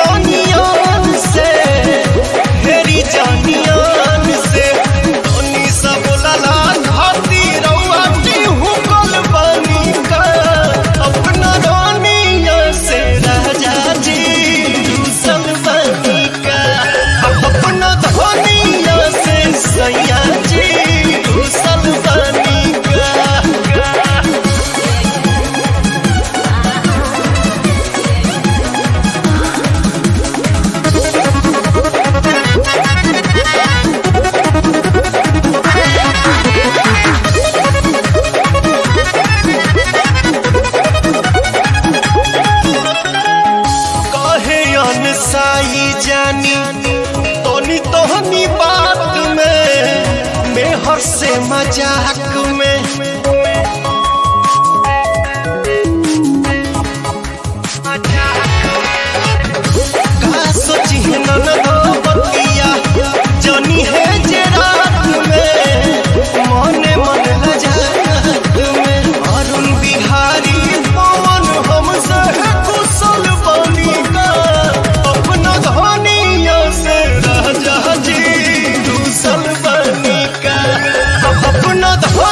जानियान से हेरी जानियान से तनी सब लला घाती रउआ की हुकल बनी का अपना रानिया से राजा जी दूसल बनी का अपना धनिया से सैया जी दूसल बनी का। साई जानी तोनी तोहनी बात में मेहर से मजाक में का सोची बतिया जानी है जे रात में मने मन लजाक में अरुण बिहारी पवन हमसे कुशल बनी का धनिया से राजा जी दूसल बनी का अपना